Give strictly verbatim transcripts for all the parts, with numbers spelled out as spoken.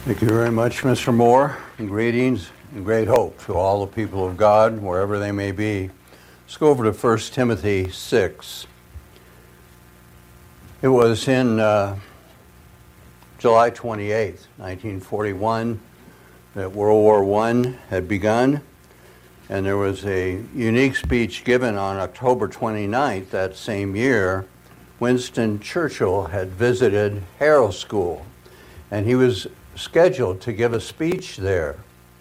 Thank you very much, Mister Moore, and greetings and great hope to all the people of God, wherever they may be. Let's go over to First Timothy six. It was in uh, July twenty-eighth, nineteen forty-one, that World War One had begun, and there was a unique speech given on October twenty-ninth that same year. Winston Churchill had visited Harrow School, and he was scheduled to give a speech there.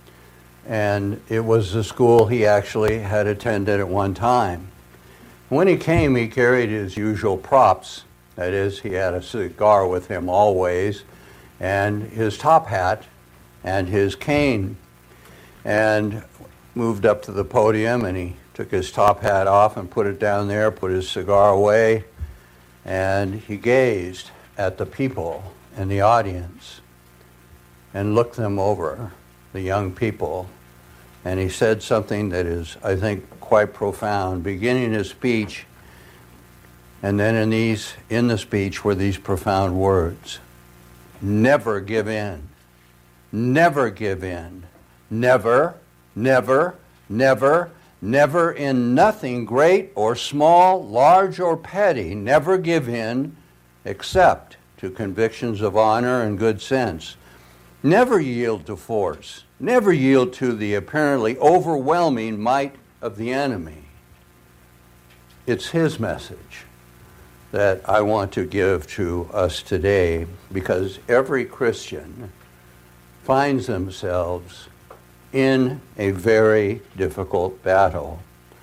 And it was the school he actually had attended at one time. When he came, he carried his usual props. That is, he had a cigar with him always, and his top hat, and his cane. And moved up to the podium, and he took his top hat off and put it down there, put his cigar away, and he gazed at the people in the audience and looked them over, the young people, and he said something that is, I think, quite profound, beginning his speech, and then in these, in the speech were these profound words: never give in, never give in, never, never, never, never in nothing great or small, large or petty, never give in except to convictions of honor and good sense. Never yield to force. Never yield to the apparently overwhelming might of the enemy. It's his message that I want to give to us today, because every Christian finds themselves in a very difficult battle.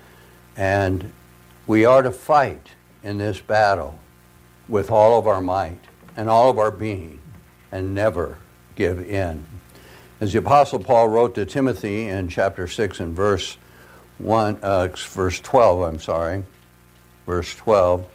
And we are to fight in this battle with all of our might and all of our being, and never give in. As the Apostle Paul wrote to Timothy in chapter six and verse one, uh, verse twelve, I'm sorry, verse twelve.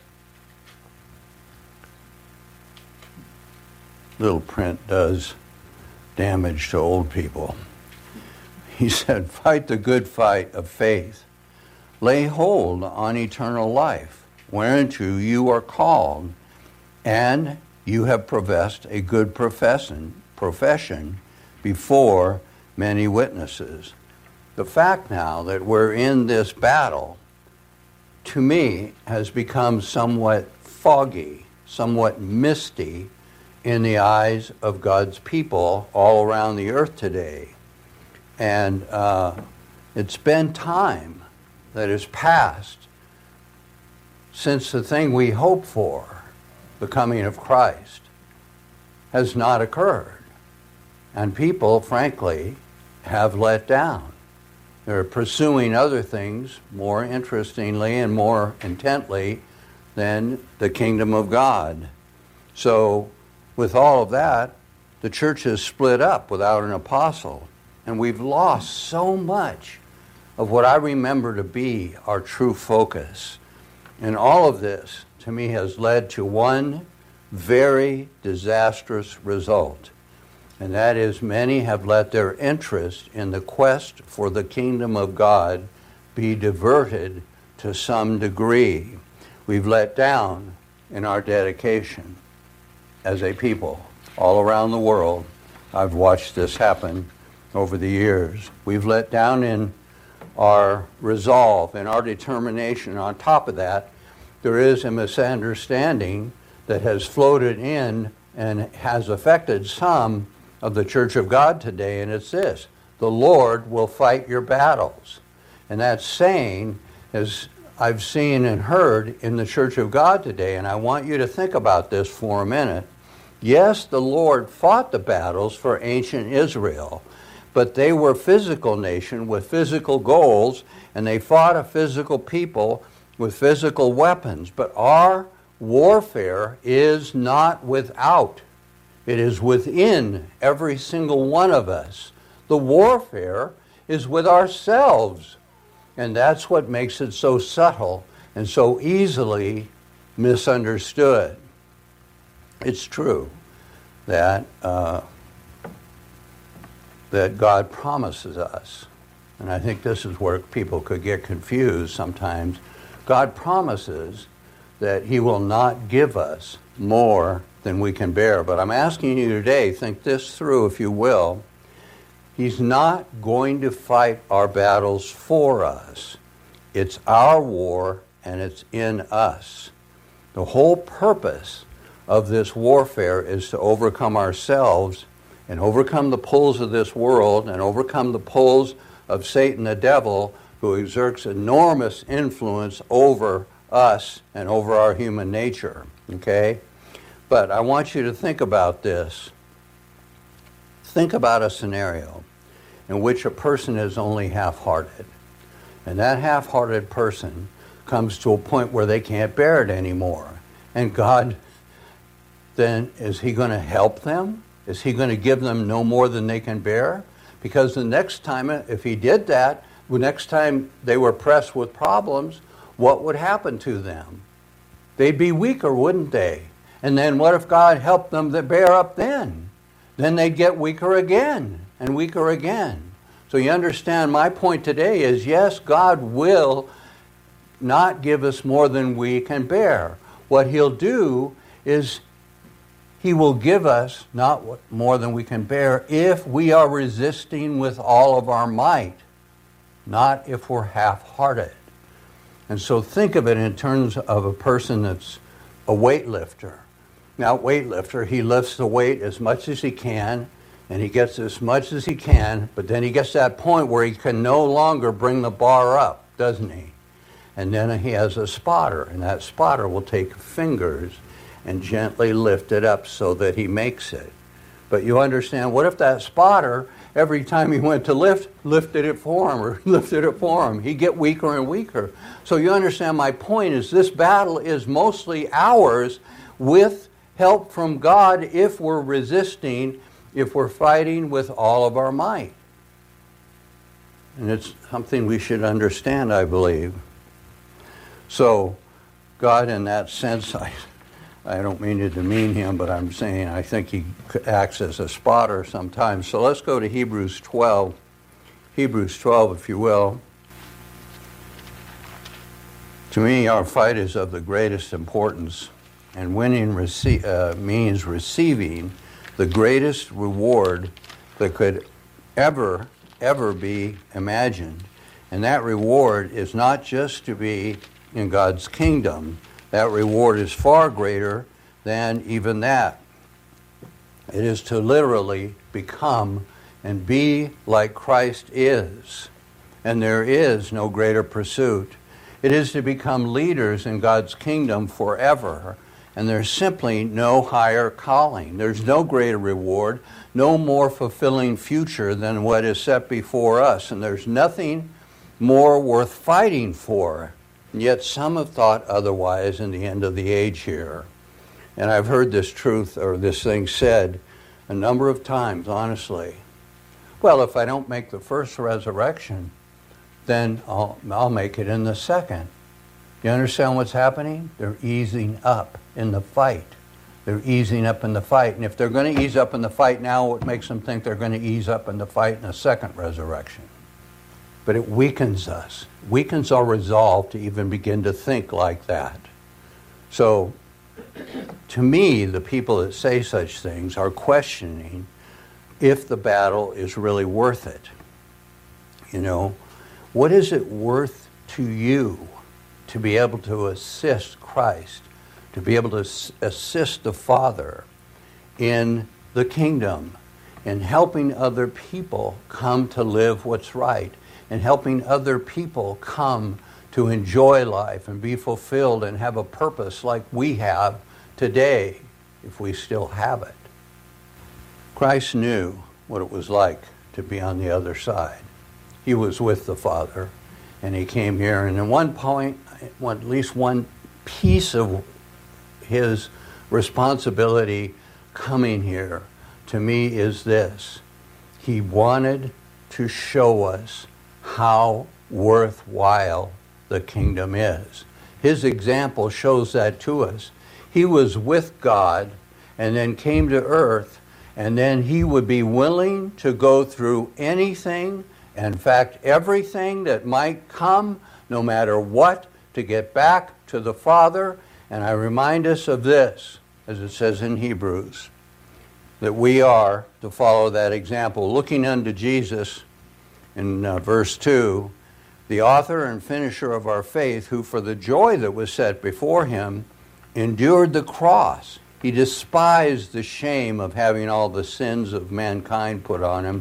Little print does damage to old people. He said, "Fight the good fight of faith. Lay hold on eternal life, whereunto you are called, and you have professed a good profession, profession before many witnesses." The fact now that we're in this battle, to me, has become somewhat foggy, somewhat misty in the eyes of God's people all around the earth today. And uh, it's been time that has passed since the thing we hope for, the coming of Christ, has not occurred. And people, frankly, have let down. They're pursuing other things more interestingly and more intently than the kingdom of God. So, with all of that, the church is split up without an apostle. And we've lost so much of what I remember to be our true focus. And all of this, to me, has led to one very disastrous result. And that is, many have let their interest in the quest for the kingdom of God be diverted to some degree. We've let down in our dedication as a people all around the world. I've watched this happen over the years. We've let down in our resolve and our determination. On top of that, there is a misunderstanding that has floated in and has affected some of the Church of God today, and it's this: the Lord will fight your battles. And that saying, as I've seen and heard in the Church of God today, and I want you to think about this for a minute. Yes, the Lord fought the battles for ancient Israel, but they were a physical nation with physical goals, and they fought a physical people with physical weapons. But our warfare is not without. It is within every single one of us. The warfare is with ourselves. And that's what makes it so subtle and so easily misunderstood. It's true that uh, that God promises us, and I think this is where people could get confused sometimes. God promises that He will not give us more than we can bear. But I'm asking you today, think this through if you will. He's not going to fight our battles for us. It's our war, and it's in us. The whole purpose of this warfare is to overcome ourselves and overcome the pulls of this world and overcome the pulls of Satan the devil, who exerts enormous influence over us and over our human nature. Okay? But I want you to think about this. Think about a scenario in which a person is only half-hearted. And that half-hearted person comes to a point where they can't bear it anymore. And God, then, is he going to help them? Is he going to give them no more than they can bear? Because the next time, if he did that, the next time they were pressed with problems, what would happen to them? They'd be weaker, wouldn't they? And then what if God helped them to bear up then? Then they'd get weaker again and weaker again. So you understand, my point today is, yes, God will not give us more than we can bear. What he'll do is he will give us not what, more than we can bear if we are resisting with all of our might, not if we're half-hearted. And so think of it in terms of a person that's a weightlifter. Now, weightlifter, he lifts the weight as much as he can, and he gets as much as he can, but then he gets to that point where he can no longer bring the bar up, doesn't he? And then he has a spotter, and that spotter will take fingers and gently lift it up so that he makes it. But you understand, what if that spotter, every time he went to lift, lifted it for him or lifted it for him? He'd get weaker and weaker. So you understand, my point is this battle is mostly ours with help from God if we're resisting, if we're fighting with all of our might. And it's something we should understand, I believe. So God, in that sense, I, I don't mean to demean him, but I'm saying I think he acts as a spotter sometimes. So let's go to Hebrews twelve. Hebrews twelve, if you will. To me, our fight is of the greatest importance, and winning rece- uh, means receiving the greatest reward that could ever, ever be imagined. And that reward is not just to be in God's kingdom. That reward is far greater than even that. It is to literally become and be like Christ is. And there is no greater pursuit. It is to become leaders in God's kingdom forever. And there's simply no higher calling. There's no greater reward, no more fulfilling future than what is set before us. And there's nothing more worth fighting for. And yet some have thought otherwise in the end of the age here. And I've heard this truth or this thing said a number of times, honestly. Well, if I don't make the first resurrection, then I'll, I'll make it in the second. You understand what's happening? They're easing up in the fight. They're easing up in the fight. And if they're going to ease up in the fight now, what makes them think they're going to ease up in the fight in the second resurrection? But it weakens us, weakens our resolve to even begin to think like that. So, to me, the people that say such things are questioning if the battle is really worth it. You know, what is it worth to you to be able to assist Christ, to be able to assist the Father in the kingdom, in helping other people come to live what's right, and helping other people come to enjoy life and be fulfilled and have a purpose like we have today, if we still have it. Christ knew what it was like to be on the other side. He was with the Father, and he came here, and at one point, one, at least one piece of his responsibility coming here to me is this. He wanted to show us how worthwhile the kingdom is. His example shows that to us. He was with God and then came to earth, and then he would be willing to go through anything, in fact, everything that might come, no matter what, to get back to the Father. And I remind us of this. as it says in Hebrews, that we are to follow that example, looking unto Jesus in uh, verse two, the author and finisher of our faith, who for the joy that was set before him endured the cross. He despised the shame of having all the sins of mankind put on him,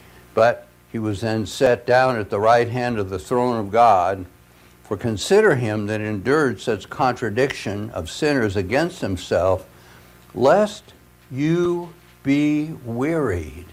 but he was then set down at the right hand of the throne of God. For consider him that endured such contradiction of sinners against himself, lest you be wearied.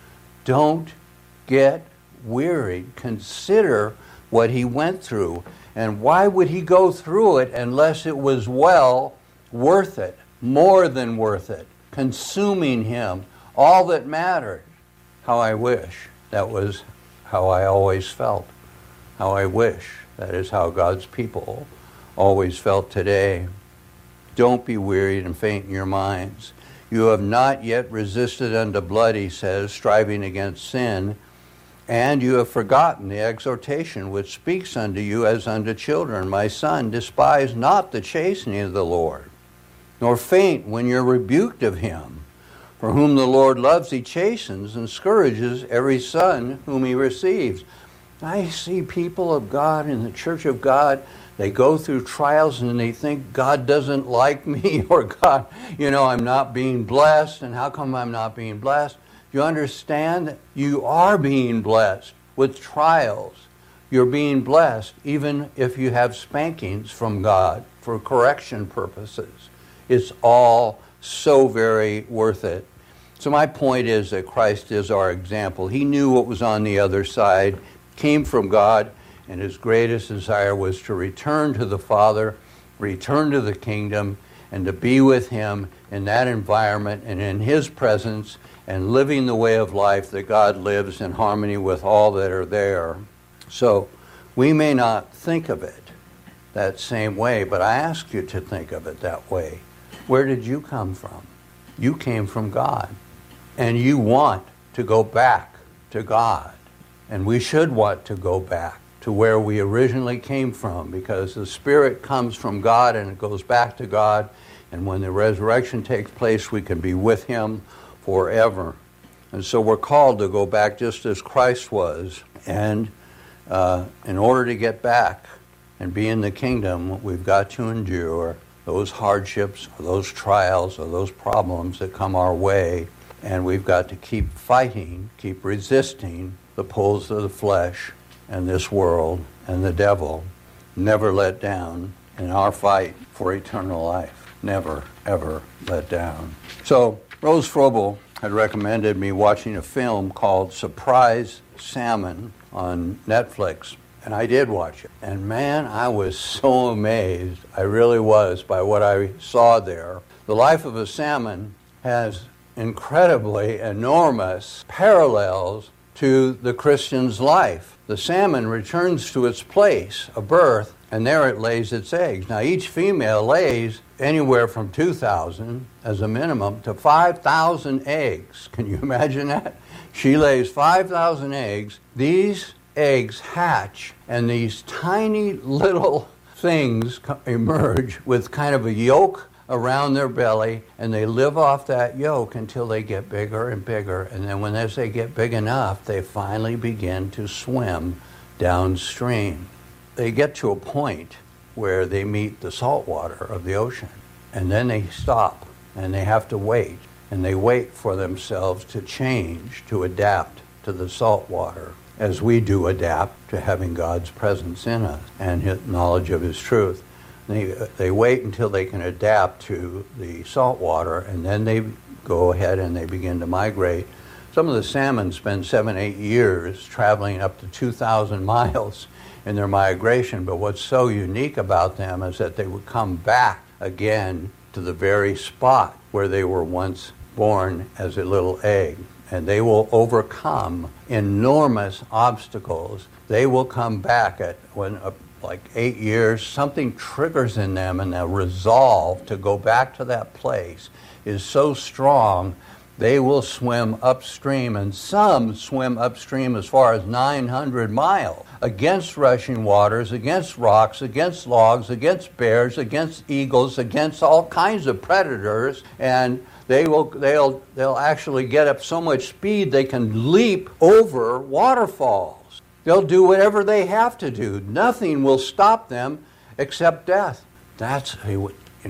Don't get wearied. Consider what he went through. And why would he go through it unless it was well worth it, more than worth it, consuming him, all that mattered? How I wish that was how I always felt. How I wish that is how God's people always felt today. Don't be wearied and faint in your minds. You have not yet resisted unto blood, he says, striving against sin, and you have forgotten the exhortation which speaks unto you as unto children. My son, despise not the chastening of the Lord, nor faint when you're rebuked of him. For whom the Lord loves, he chastens and scourges every son whom he receives. I see people of God in the church of God, they go through trials and they think God doesn't like me, or God, you know, I'm not being blessed, and how come I'm not being blessed? You understand that you are being blessed with trials. You're being blessed even if you have spankings from God for correction purposes. It's all so very worth it. So my point is that Christ is our example. He knew what was on the other side, came from God, and his greatest desire was to return to the Father, return to the kingdom, and to be with him in that environment and in his presence, and living the way of life that God lives in harmony with all that are there. So we may not think of it that same way, but I ask you to think of it that way. Where did you come from? You came from God, and you want to go back to God. And we should want to go back to where we originally came from, because the Spirit comes from God and it goes back to God. And when the resurrection takes place, we can be with him forever. And so we're called to go back just as Christ was. And uh, in order to get back and be in the kingdom, we've got to endure those hardships, or those trials, or those problems that come our way. And we've got to keep fighting, keep resisting the pulls of the flesh and this world and the devil. Never let down in our fight for eternal life. Never, ever let down. So Rose Frobel had recommended me watching a film called Surprise Salmon on Netflix, and I did watch it. And man, I was so amazed, I really was, by what I saw there. The life of a salmon has incredibly enormous parallels to the Christian's life. The salmon returns to its place of birth, and there it lays its eggs. Now, each female lays anywhere from two thousand as a minimum to five thousand eggs. Can you imagine that? She lays five thousand eggs. These eggs hatch, and these tiny little things emerge with kind of a yolk around their belly, and they live off that yolk until they get bigger and bigger. And then when as they get big enough, they finally begin to swim downstream. They get to a point where they meet the salt water of the ocean, and then they stop, and they have to wait, and they wait for themselves to change, to adapt to the salt water, as we do adapt to having God's presence in us and his knowledge of his truth. They, they wait until they can adapt to the salt water, and then they go ahead and they begin to migrate. Some of the salmon spend seven, eight years traveling up to two thousand miles in their migration, but what's so unique about them is that they would come back again to the very spot where they were once born as a little egg. And they will overcome enormous obstacles. They will come back at when uh, like eight years, something triggers in them, and their resolve to go back to that place is so strong They will swim upstream, and some swim upstream as far as nine hundred miles against rushing waters, against rocks, against logs, against bears, against eagles, against all kinds of predators, and they will they'll they'll actually get up so much speed they can leap over waterfalls. They'll do whatever they have to do. Nothing will stop them except death. That's an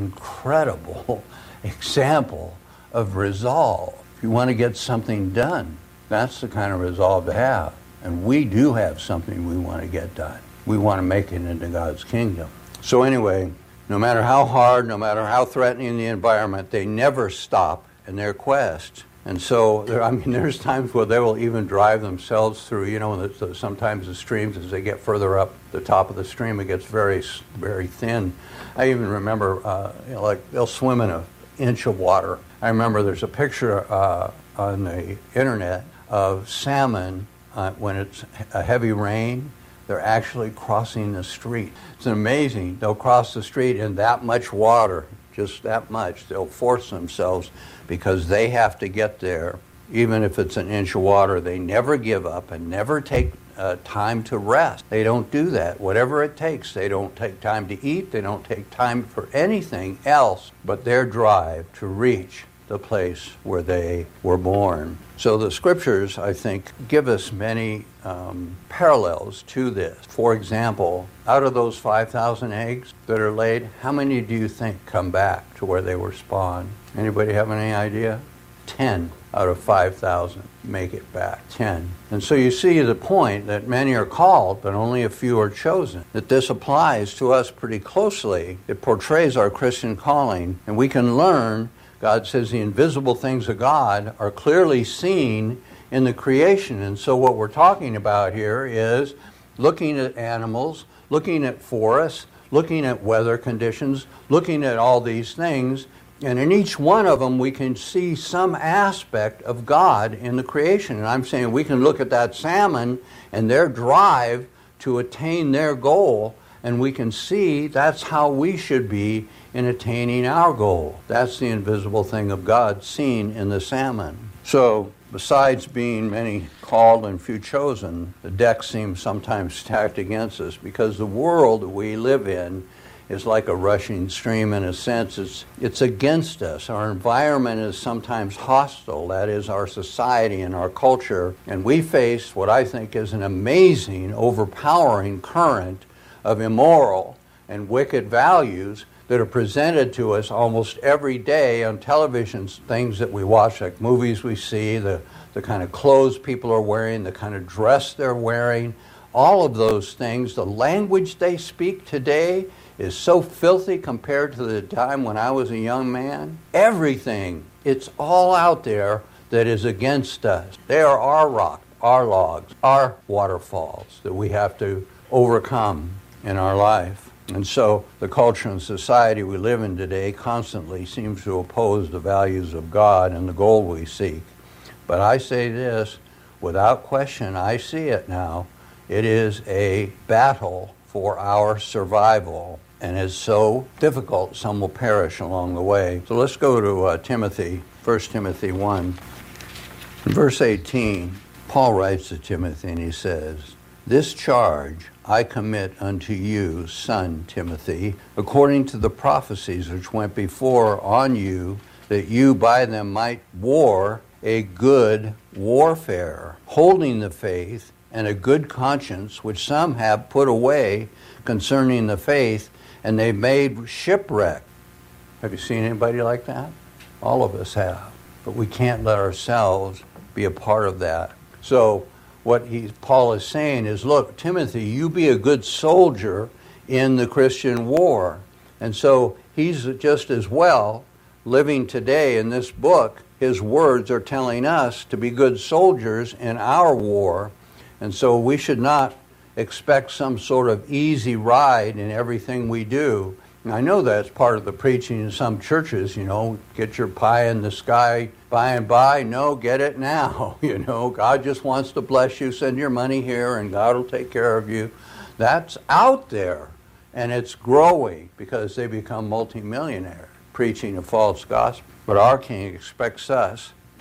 incredible example of resolve. If you want to get something done, that's the kind of resolve to have. And we do have something we want to get done. We want to make it into God's kingdom. So anyway, no matter how hard, no matter how threatening the environment, they never stop in their quest. And so, there, I mean, there's times where they will even drive themselves through, you know, the, the, sometimes the streams, as they get further up the top of the stream, it gets very, very thin. I even remember, uh, you know, like, they'll swim in an inch of water. I remember there's a picture uh, on the internet of salmon uh, when it's a heavy rain. They're actually crossing the street. It's amazing. They'll cross the street in that much water, just that much. They'll force themselves because they have to get there. Even if it's an inch of water, they never give up and never take uh, time to rest. They don't do that. Whatever it takes, they don't take time to eat. They don't take time for anything else but their drive to reach the place where they were born. So the scriptures, I think, give us many um, parallels to this. For example, out of those five thousand eggs that are laid, how many do you think come back to where they were spawned? Anybody have any idea? Ten out of five thousand make it back. Ten. And so you see the point that many are called, but only a few are chosen. That this applies to us pretty closely. It portrays our Christian calling, and we can learn. God says the invisible things of God are clearly seen in the creation. And so what we're talking about here is looking at animals, looking at forests, looking at weather conditions, looking at all these things. And in each one of them, we can see some aspect of God in the creation. And I'm saying we can look at that salmon and their drive to attain their goal, and we can see that's how we should be in attaining our goal. That's the invisible thing of God seen in the salmon. So, besides being many called and few chosen, the deck seems sometimes stacked against us because the world we live in is like a rushing stream in a sense. It's, it's against us. Our environment is sometimes hostile. That is our society and our culture. And we face what I think is an amazing, overpowering current of immoral and wicked values that are presented to us almost every day on television, things that we watch, like movies we see, the, the kind of clothes people are wearing, the kind of dress they're wearing, all of those things. The language they speak today is so filthy compared to the time when I was a young man. Everything, it's all out there that is against us. They are our rock, our logs, our waterfalls that we have to overcome in our life. And so the culture and society we live in today constantly seems to oppose the values of God and the goal we seek. But I say this, without question, I see it now. It is a battle for our survival, and it's so difficult, some will perish along the way. So let's go to uh, Timothy, First Timothy one. In verse eighteen, Paul writes to Timothy and he says, "This charge I commit unto you, son Timothy, according to the prophecies which went before on you, that you by them might war a good warfare, holding the faith and a good conscience, which some have put away concerning the faith, and they've made shipwreck." Have you seen anybody like that? All of us have. But we can't let ourselves be a part of that. So what he, Paul is saying is, look, Timothy, you be a good soldier in the Christian war. And so he's just as well living today in this book. His words are telling us to be good soldiers in our war. And so we should not expect some sort of easy ride in everything we do. And I know that's part of the preaching in some churches, you know, get your pie in the sky by and by. No, get it now. You know, God just wants to bless you. Send your money here and God will take care of you. That's out there. And it's growing because they become multimillionaires preaching a false gospel. But our King expects us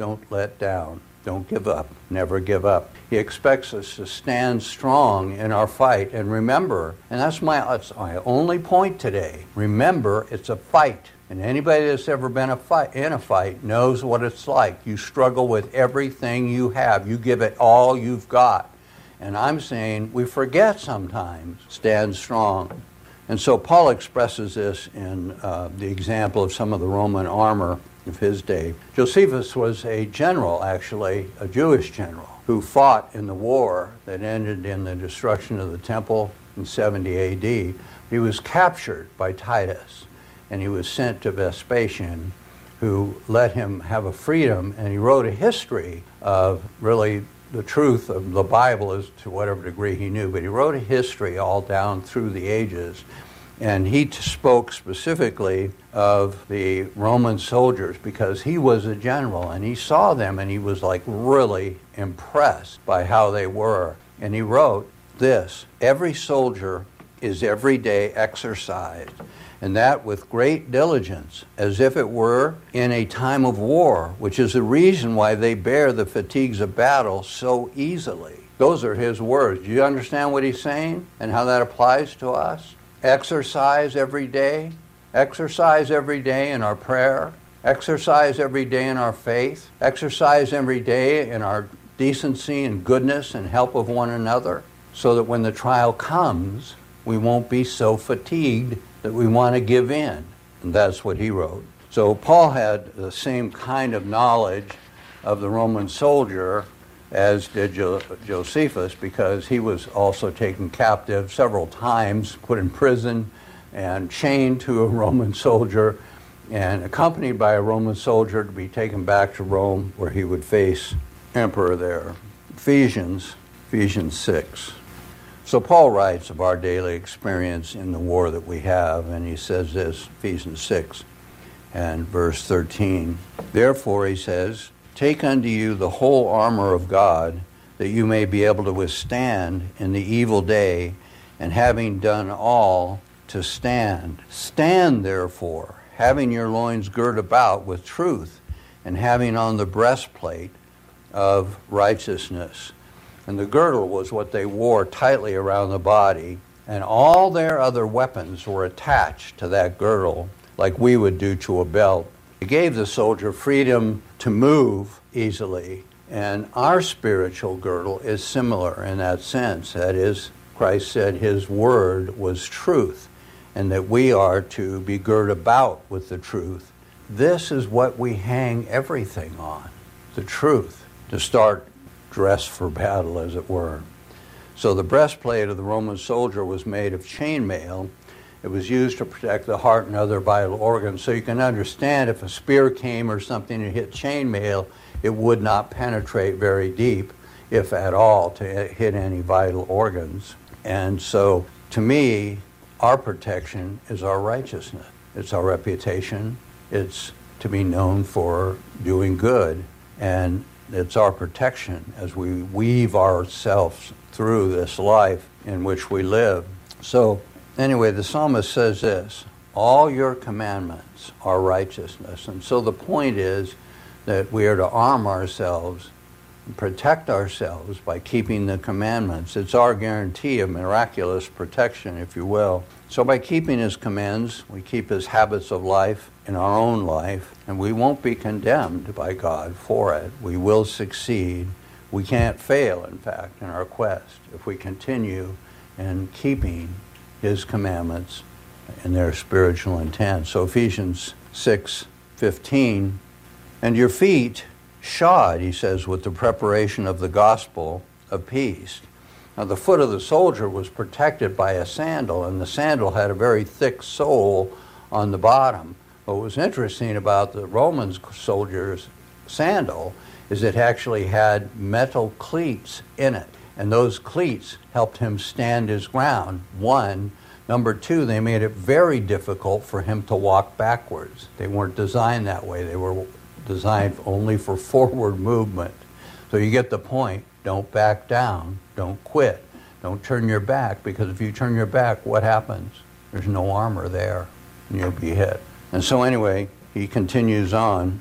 don't let down. Don't give up. Never give up. He expects us to stand strong in our fight. And remember, and that's my, that's my only point today, remember, it's a fight. And anybody that's ever been a fight, in a fight knows what it's like. You struggle with everything you have. You give it all you've got. And I'm saying we forget sometimes. Stand strong. And so Paul expresses this in uh, the example of some of the Roman armor of his day. Josephus was a general, actually, a Jewish general, who fought in the war that ended in the destruction of the temple in seventy A D. He was captured by Titus, and he was sent to Vespasian, who let him have a freedom, and he wrote a history of really the truth of the Bible as to whatever degree he knew, but he wrote a history all down through the ages. And he t- spoke specifically of the Roman soldiers because he was a general and he saw them and he was like really impressed by how they were. And he wrote this, every soldier is every day exercised, and that with great diligence, as if it were in a time of war, which is the reason why they bear the fatigues of battle so easily. Those are his words. Do you understand what he's saying and how that applies to us? Exercise every day. Exercise every day in our prayer. Exercise every day in our faith. Exercise every day in our decency and goodness and help of one another, so that when the trial comes, we won't be so fatigued that we want to give in. And that's what he wrote. So Paul had the same kind of knowledge of the Roman soldier as did jo- Josephus, because he was also taken captive several times, put in prison, and chained to a Roman soldier, and accompanied by a Roman soldier to be taken back to Rome, where he would face emperor there. Ephesians, Ephesians six. So Paul writes of our daily experience in the war that we have, and he says this, Ephesians six and verse thirteen. Therefore, he says, take unto you the whole armor of God, that you may be able to withstand in the evil day, and having done all, to stand. Stand, therefore, having your loins girt about with truth, and having on the breastplate of righteousness. And the girdle was what they wore tightly around the body, and all their other weapons were attached to that girdle, like we would do to a belt. It gave the soldier freedom to move easily, and our spiritual girdle is similar in that sense. That is, Christ said his word was truth, and that we are to be girt about with the truth. This is what we hang everything on, the truth, to start dress for battle, as it were. So the breastplate of the Roman soldier was made of chainmail. It was used to protect the heart and other vital organs. So you can understand if a spear came or something and hit chainmail, it would not penetrate very deep, if at all, to hit any vital organs. And so, to me, our protection is our righteousness. It's our reputation. It's to be known for doing good. And it's our protection as we weave ourselves through this life in which we live. So, anyway, the psalmist says this, all your commandments are righteousness. And so the point is that we are to arm ourselves and protect ourselves by keeping the commandments. It's our guarantee of miraculous protection, if you will. So by keeping his commands, we keep his habits of life in our own life, and we won't be condemned by God for it. We will succeed. We can't fail, in fact, in our quest if we continue in keeping his commandments and their spiritual intent. So Ephesians six fifteen, and your feet shod, he says, with the preparation of the gospel of peace. Now the foot of the soldier was protected by a sandal, and the sandal had a very thick sole on the bottom. What was interesting about the Roman soldier's sandal is it actually had metal cleats in it. And those cleats helped him stand his ground, one. Number two, they made it very difficult for him to walk backwards. They weren't designed that way. They were designed only for forward movement. So you get the point. Don't back down. Don't quit. Don't turn your back, because if you turn your back, what happens? There's no armor there, and you'll be hit. And so anyway, he continues on.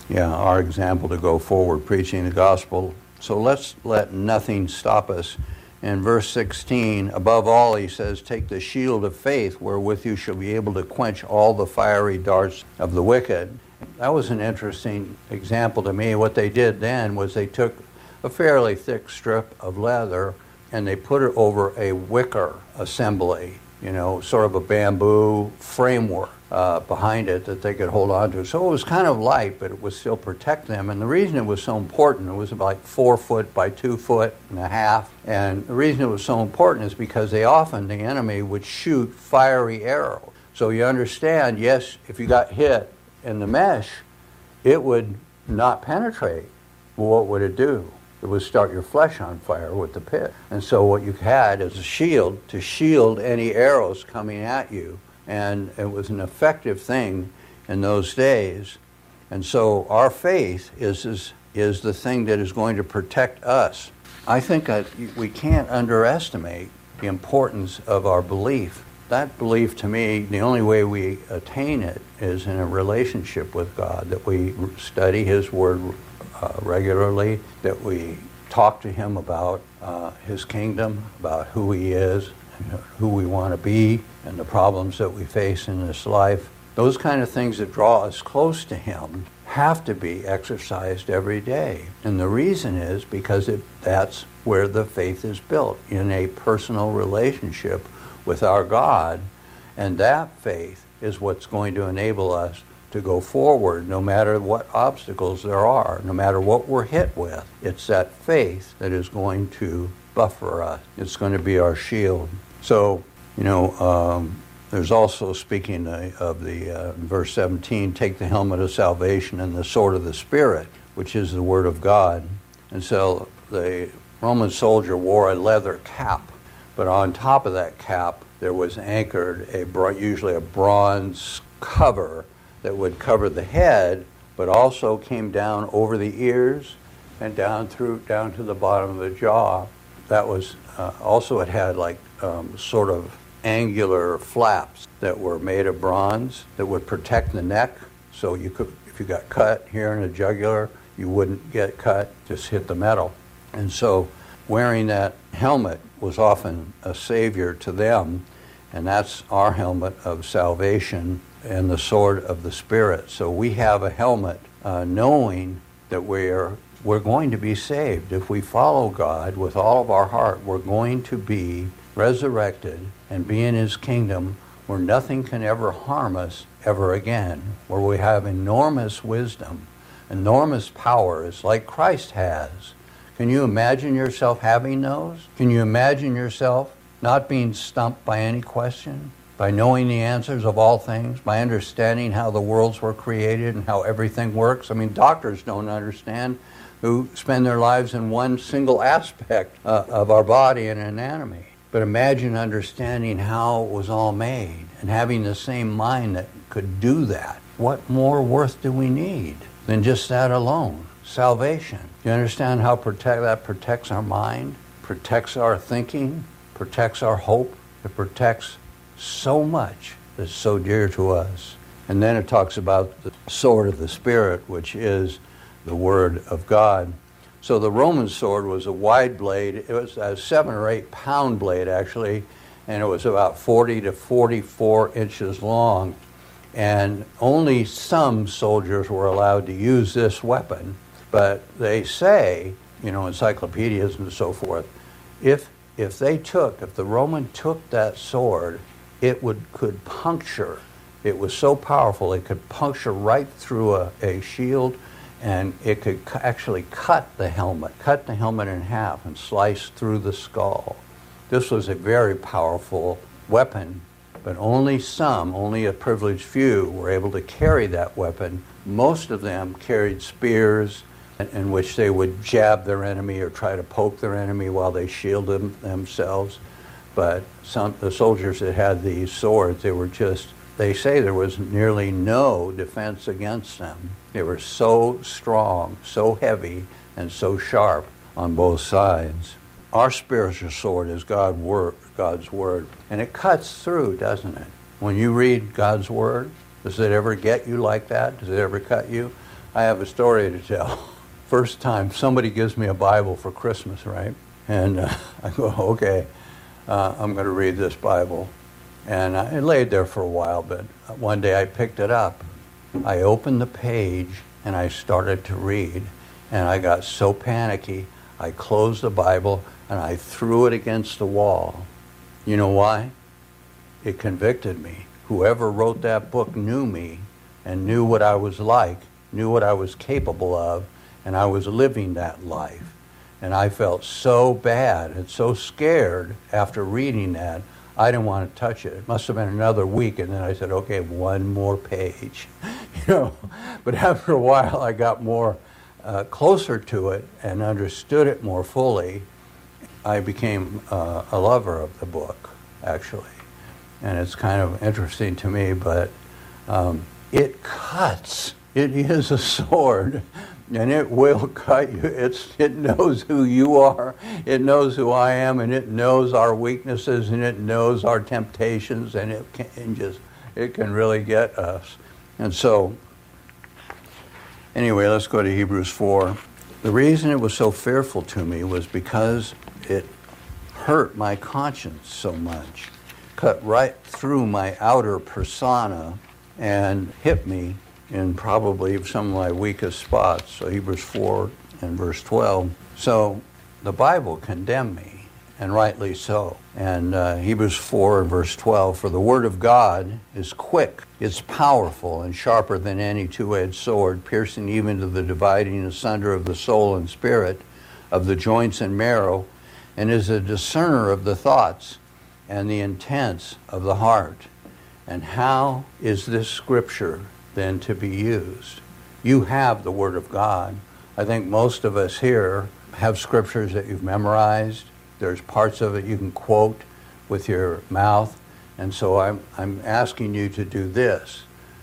yeah, our example to go forward preaching the gospel. So let's let nothing stop us. In verse sixteen, above all, he says, take the shield of faith, wherewith you shall be able to quench all the fiery darts of the wicked. That was an interesting example to me. What they did then was they took a fairly thick strip of leather and they put it over a wicker assembly, you know, sort of a bamboo framework uh, behind it that they could hold on to. So it was kind of light, but it would still protect them. And the reason it was so important, it was about four foot by two foot and a half. And the reason it was so important is because they often, the enemy, would shoot fiery arrows. So you understand, yes, if you got hit in the mesh, it would not penetrate. Well, what would it do? It would start your flesh on fire with the pit. And so what you had is a shield to shield any arrows coming at you. And it was an effective thing in those days. And so our faith is, is, is the thing that is going to protect us. I think that we can't underestimate the importance of our belief. That belief, to me, the only way we attain it is in a relationship with God, that we study His Word uh, regularly, that we talk to Him about uh, His kingdom, about who He is, and who we want to be, and the problems that we face in this life. Those kind of things that draw us close to Him have to be exercised every day. And the reason is because it, that's where the faith is built, in a personal relationship with our God. And that faith is what's going to enable us to go forward no matter what obstacles there are, no matter what we're hit with. It's that faith that is going to buffer us. It's going to be our shield. So, you know, um, there's also, speaking of the uh, verse seventeen, take the helmet of salvation and the sword of the Spirit, which is the Word of God. And so the Roman soldier wore a leather cap, but on top of that cap there was anchored a usually a bronze cover that would cover the head, but also came down over the ears and down through down to the bottom of the jaw. That was uh, also, it had like um, sort of angular flaps that were made of bronze that would protect the neck, so you could, if you got cut here in the jugular, you wouldn't get cut, just hit the metal. And so wearing that helmet was often a savior to them, and that's our helmet of salvation and the sword of the Spirit. So we have a helmet uh, knowing that we're we're going to be saved. If we follow God with all of our heart, we're going to be resurrected and be in His kingdom where nothing can ever harm us ever again, where we have enormous wisdom, enormous powers like Christ has. Can you imagine yourself having those? Can you imagine yourself not being stumped by any question, by knowing the answers of all things, by understanding how the worlds were created and how everything works? I mean, doctors don't understand, who spend their lives in one single aspect uh, of our body and anatomy. But imagine understanding how it was all made and having the same mind that could do that. What more worth do we need than just that alone? Salvation. You understand how protect, that protects our mind, protects our thinking, protects our hope? It protects so much that's so dear to us. And then it talks about the sword of the Spirit, which is the Word of God. So the Roman sword was a wide blade. It was a seven or eight pound blade, actually, and it was about forty to forty-four inches long. And only some soldiers were allowed to use this weapon. But they say, you know, encyclopedias and so forth, if if they took, if the Roman took that sword, it would could puncture. It was so powerful, it could puncture right through a, a shield, and it could cu- actually cut the helmet, cut the helmet in half and slice through the skull. This was a very powerful weapon, but only some, only a privileged few were able to carry that weapon. Most of them carried spears in, in which they would jab their enemy or try to poke their enemy while they shielded them, themselves. But some the soldiers that had these swords, they were just, they say there was nearly no defense against them. They were so strong, so heavy, and so sharp on both sides. Our spiritual sword is God word, God's Word. And it cuts through, doesn't it? When you read God's Word, does it ever get you like that? Does it ever cut you? I have a story to tell. First time somebody gives me a Bible for Christmas, right? And uh, I go, okay, uh, I'm going to read this Bible. And I, it laid there for a while, but one day I picked it up. I opened the page and I started to read. And I got so panicky, I closed the Bible and I threw it against the wall. You know why? It convicted me. Whoever wrote that book knew me and knew what I was like, knew what I was capable of, and I was living that life. And I felt so bad and so scared after reading that, I didn't want to touch it. It must have been another week, and then I said, okay, one more page. you know. But after a while, I got more uh, closer to it and understood it more fully. I became uh, a lover of the book, actually. And it's kind of interesting to me, but um, it cuts. It is a sword, and it will cut you. It's, it knows who you are, it knows who I am, and it knows our weaknesses, and it knows our temptations, and it can just, it can really get us. And so, anyway, let's go to Hebrews four. The reason it was so fearful to me was because it hurt my conscience so much, cut right through my outer persona and hit me in probably some of my weakest spots. So Hebrews four and verse twelve. So the Bible condemned me, and rightly so. And uh, Hebrews four and verse twelve, for the word of God is quick, it's powerful, and sharper than any two-edged sword, piercing even to the dividing asunder of the soul and spirit, of the joints and marrow, and is a discerner of the thoughts and the intents of the heart. And how is this scripture then to be used? You have the Word of God. I think most of us here have scriptures that you've memorized. There's parts of it you can quote with your mouth. And so I'm, I'm asking you to do this.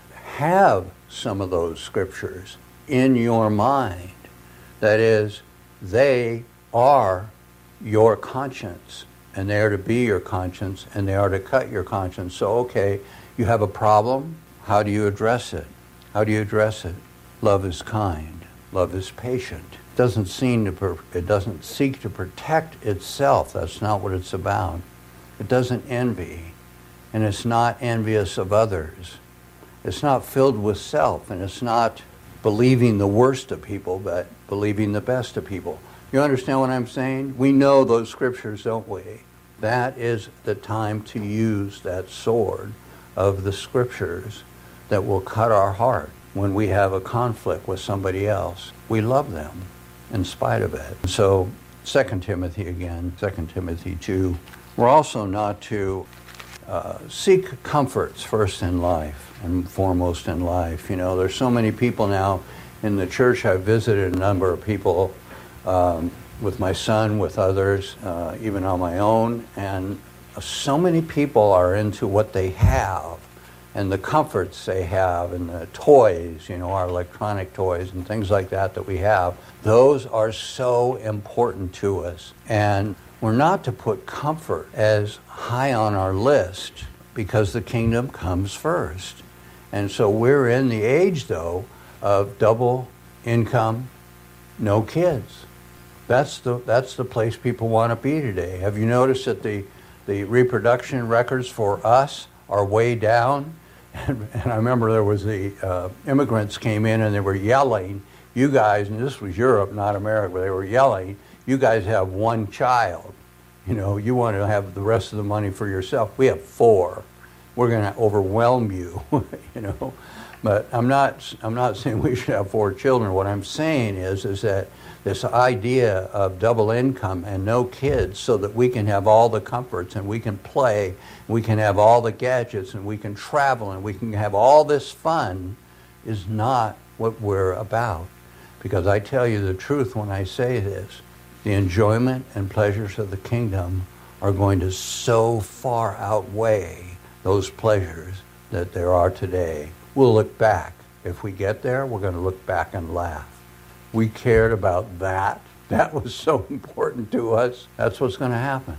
Have some of those scriptures in your mind. That is, they are your conscience, and they are to be your conscience, and they are to cut your conscience. So, okay, you have a problem. How do you address it? How do you address it? Love is kind. Love is patient. It doesn't seem to. Per- it doesn't seek to protect itself. That's not what it's about. It doesn't envy, and it's not envious of others. It's not filled with self, and it's not believing the worst of people, but believing the best of people. You understand what I'm saying? We know those scriptures, don't we? That is the time to use that sword of the scriptures that will cut our heart when we have a conflict with somebody else. We love them in spite of it. So Second Timothy again, Second Timothy two. We're also not to uh, seek comforts first in life and foremost in life. You know, there's so many people now in the church. I've visited a number of people Um, with my son, with others, uh, even on my own, and so many people are into what they have and the comforts they have and the toys, you know, our electronic toys and things like that that we have. Those are so important to us, and we're not to put comfort as high on our list because the kingdom comes first. And so we're in the age, though, of double income, no kids. That's the that's the place people want to be today. Have you noticed that the, the reproduction records for us are way down? And, and I remember there was the uh, immigrants came in and they were yelling, you guys, and this was Europe, not America, but they were yelling, you guys have one child. You know, you want to have the rest of the money for yourself. We have four. We're going to overwhelm you, you know. But I'm not I'm not saying we should have four children. What I'm saying is is that this idea of double income and no kids so that we can have all the comforts and we can play, we can have all the gadgets and we can travel and we can have all this fun is not what we're about. Because I tell you the truth when I say this, the enjoyment and pleasures of the kingdom are going to so far outweigh those pleasures that there are today. We'll look back. If we get there, we're going to look back and laugh. We cared about that. That was so important to us. That's what's going to happen.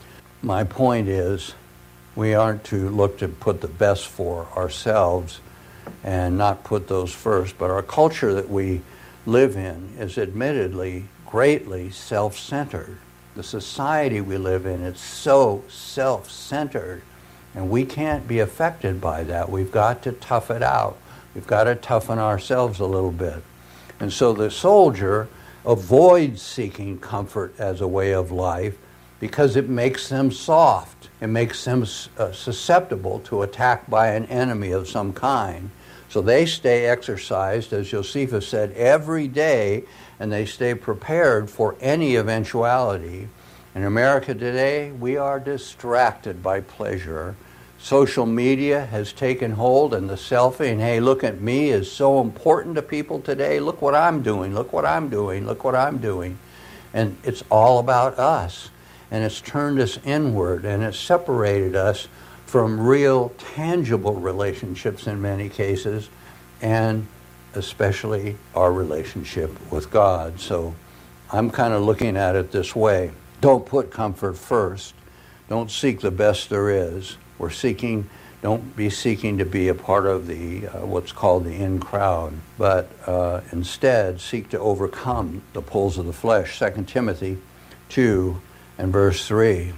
My point is, we aren't to look to put the best for ourselves and not put those first. But our culture that we live in is admittedly greatly self-centered. The society we live in is so self-centered, and we can't be affected by that. We've got to tough it out. We've got to toughen ourselves a little bit. And so the soldier avoids seeking comfort as a way of life because it makes them soft. It makes them uh, susceptible to attack by an enemy of some kind. So they stay exercised, as Josephus said, every day, and they stay prepared for any eventuality. In America today, we are distracted by pleasure. Social media has taken hold, and the selfie, and hey, look at me, is so important to people today. Look what I'm doing, look what I'm doing, look what I'm doing. And it's all about us. And it's turned us inward, and it's separated us from real, tangible relationships in many cases, and especially our relationship with God. So I'm kind of looking at it this way. Don't put comfort first. Don't seek the best there is. We're seeking, don't be seeking to be a part of the uh, what's called the in crowd, but uh, instead seek to overcome the pulls of the flesh. Second Timothy two and verse three.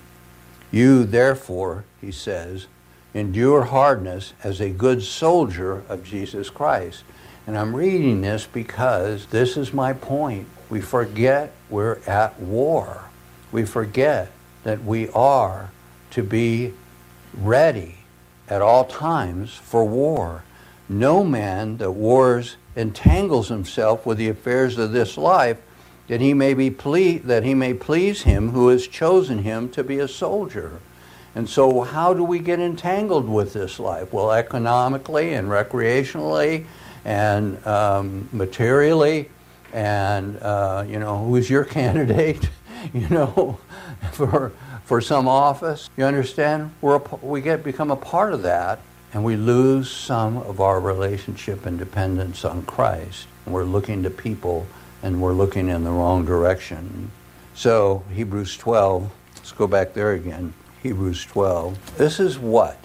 You therefore, he says, endure hardness as a good soldier of Jesus Christ. And I'm reading this because this is my point. We forget we're at war. We forget that we are to be ready at all times for war. No man that wars entangles himself with the affairs of this life, that he may be ple- that he may please him who has chosen him to be a soldier. And so how do we get entangled with this life? Well, economically and recreationally and um, materially, and uh, you know, who's your candidate? you know, for for some office. You understand? We're a, we get become a part of that, and we lose some of our relationship and dependence on Christ. And we're looking to people, and we're looking in the wrong direction. So Hebrews twelve. Let's go back there again. Hebrews twelve. This is what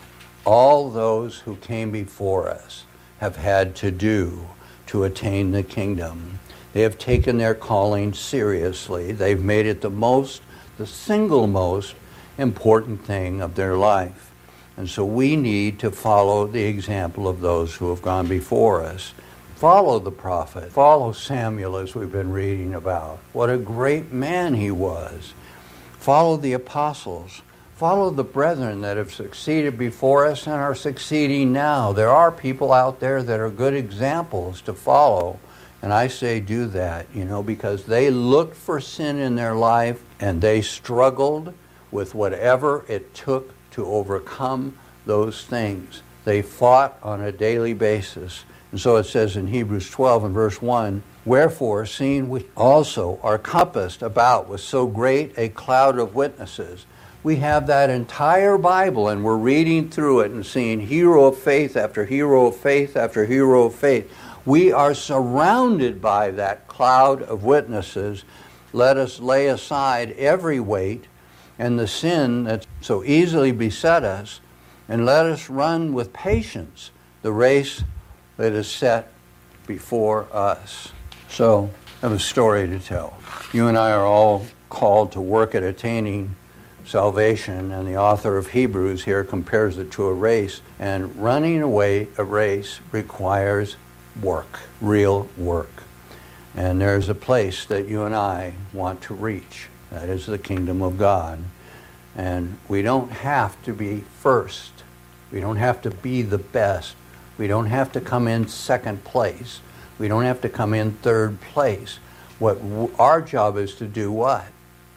all those who came before us have had to do to attain the kingdom. They have taken their calling seriously. They've made it the most, the single most important thing of their life. And so we need to follow the example of those who have gone before us. Follow the prophet. Follow Samuel, as we've been reading about. What a great man he was. Follow the apostles. Follow the brethren that have succeeded before us and are succeeding now. There are people out there that are good examples to follow. And I say do that, you know, because they looked for sin in their life and they struggled with whatever it took to overcome those things. They fought on a daily basis. And so it says in Hebrews twelve and verse one, wherefore, seeing we also are compassed about with so great a cloud of witnesses. We have that entire Bible, and we're reading through it and seeing hero of faith after hero of faith after hero of faith. We are surrounded by that cloud of witnesses. Let us lay aside every weight and the sin that so easily beset us, and let us run with patience the race that is set before us. So, I have a story to tell. You and I are all called to work at attaining salvation, and the author of Hebrews here compares it to a race. And running away a race requires work, real work. And there's a place that you and I want to reach. That is the kingdom of God. And we don't have to be first. We don't have to be the best. We don't have to come in second place. We don't have to come in third place. What w- our job is to do what?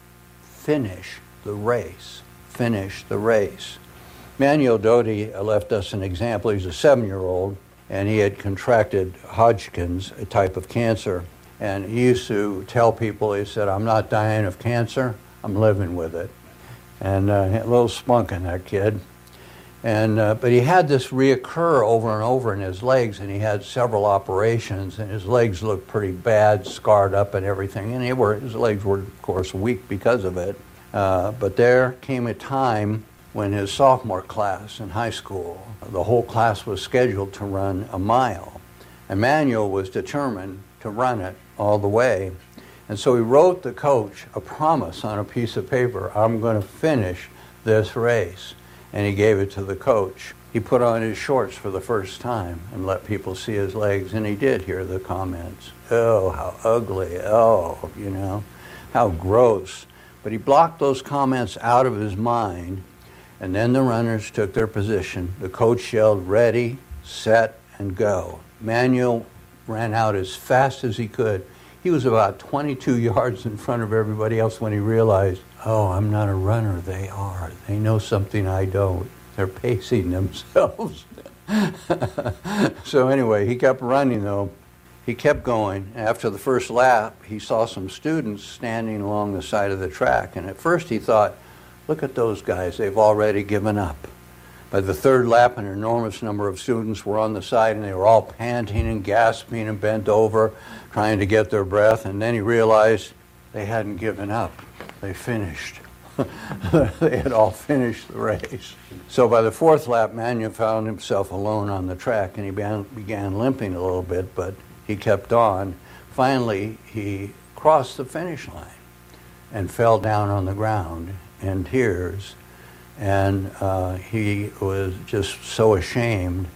Finish the race. Finish the race. Manuel Doty left us an example. He's a seven-year-old, and he had contracted Hodgkin's, a type of cancer. And he used to tell people, he said, I'm not dying of cancer, I'm living with it. And uh, a little spunk in that kid. And uh, but he had this reoccur over and over in his legs, and he had several operations, and his legs looked pretty bad, scarred up and everything. And he were, his legs were, of course, weak because of it. Uh, but there came a time when his sophomore class in high school, the whole class was scheduled to run a mile. Emmanuel was determined to run it all the way. And so he wrote the coach a promise on a piece of paper, I'm going to finish this race. And he gave it to the coach. He put on his shorts for the first time and let people see his legs, and he did hear the comments. Oh, how ugly. Oh, you know, how gross. But he blocked those comments out of his mind, and then the runners took their position. The coach yelled, ready, set, and go. Manuel ran out as fast as he could. He was about twenty-two yards in front of everybody else when he realized, oh, I'm not a runner. They are. They know something I don't. They're pacing themselves. So anyway, he kept running, though. He kept going. After the first lap, he saw some students standing along the side of the track. And at first he thought, look at those guys. They've already given up. By the third lap, an enormous number of students were on the side, and they were all panting and gasping and bent over, trying to get their breath. And then he realized they hadn't given up. They finished. They had all finished the race. So by the fourth lap, Manuel found himself alone on the track, and he began, began limping a little bit, but he kept on. Finally, he crossed the finish line and fell down on the ground in tears. And uh, he was just so ashamed.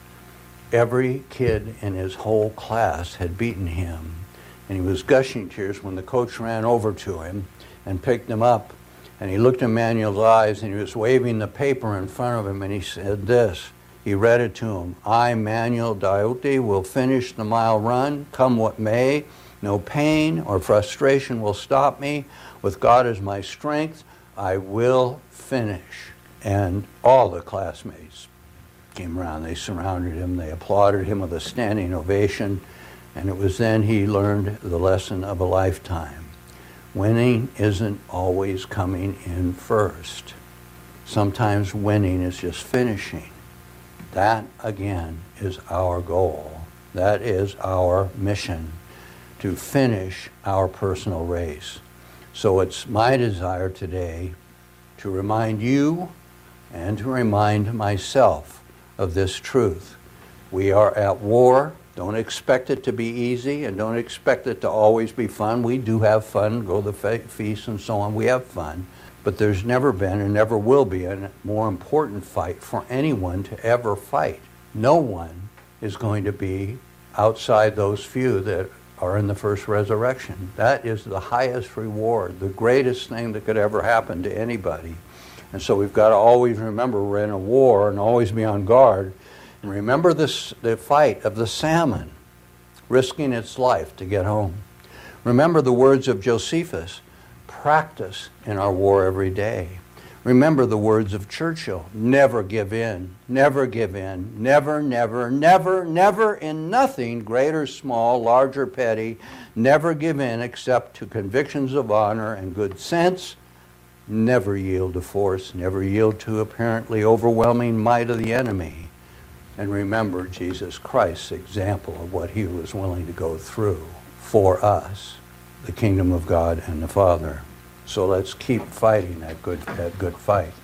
Every kid in his whole class had beaten him. And he was gushing tears when the coach ran over to him and picked him up. And he looked in Manuel's eyes, and he was waving the paper in front of him, and he said this. He read it to him. I, Manuel Diote, will finish the mile run, come what may. No pain or frustration will stop me. With God as my strength, I will finish. And all the classmates came around. They surrounded him. They applauded him with a standing ovation. And it was then he learned the lesson of a lifetime. Winning isn't always coming in first. Sometimes winning is just finishing. That, again, is our goal. That is our mission, to finish our personal race. So it's my desire today to remind you and to remind myself of this truth. We are at war. Don't expect it to be easy, and don't expect it to always be fun. We do have fun, go to the fe- feasts and so on. We have fun. But there's never been and never will be a more important fight for anyone to ever fight. No one is going to be outside those few that are in the first resurrection. That is the highest reward, the greatest thing that could ever happen to anybody. And so we've got to always remember we're in a war and always be on guard. And remember this, the fight of the salmon, risking its life to get home. Remember the words of Josephus, practice in our war every day. Remember the words of Churchill, never give in, never give in, never, never, never, never in nothing, great or small, large or petty, never give in except to convictions of honor and good sense. Never yield to force, never yield to apparently overwhelming might of the enemy. And remember Jesus Christ's example of what he was willing to go through for us, the kingdom of God and the Father. So let's keep fighting that good, that good fight.